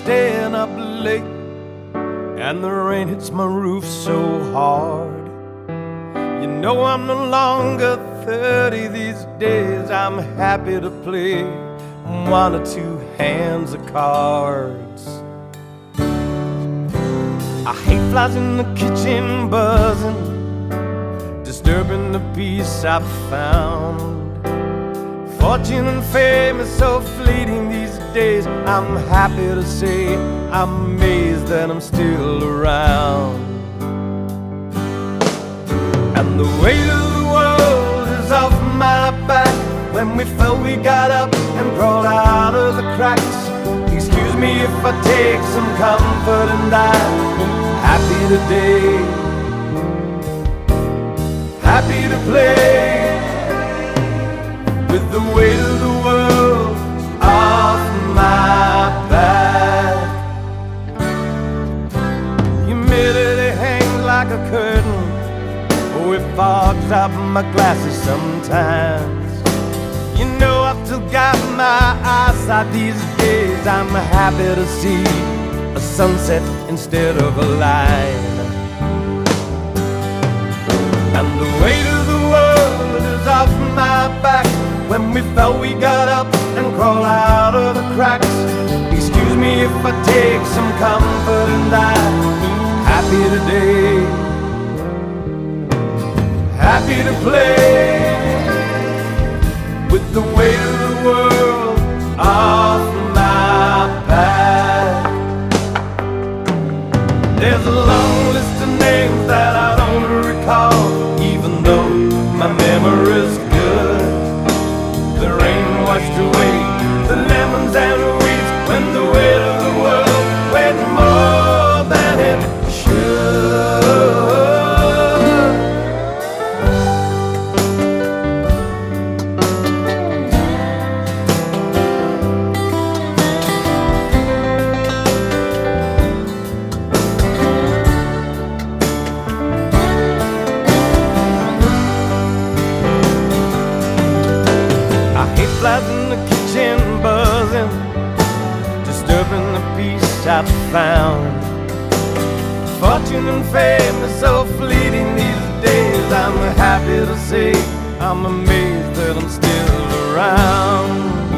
staying up late, and the rain hits my roof so hard. You know I'm no longer 30 these days. I'm happy to play one or two hands of cards. I hate flies in the kitchen buzzing, disturbing the peace I've found. Fortune and fame is so fleeting these days. I'm happy to say I'm amazed that I'm still around. And the weight of the world is off my back. When we fell we got up and crawled out of the cracks. Excuse me if I take some comfort and I'm happy today, happy to play with the weight of the world off my back. Humidity hangs like a curtain, oh, it fogs up my glasses sometimes. You know I've still got my eyesight these days. I'm happy to see a sunset instead of a line. And the weight of the world is off my back. When we fell we got up and crawled out of the cracks. Excuse me if I take some comfort and I'm happy today, happy to play with the weight of the world off my back. There's a long list of names that I don't recall, even though my memory's good. The rain washed away the lemons and weeds when the weight of the world weighed more than it should. Flies in the kitchen buzzing, disturbing the peace I've found. Fortune and fame is so fleeting these days. I'm happy to say I'm amazed that I'm still around.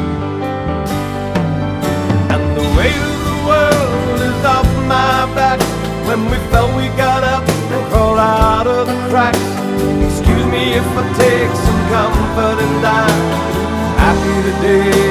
And the weight of the world is off my back. When we fell we got up and crawled out of the cracks. Excuse me if I take some comfort and I'm happy today,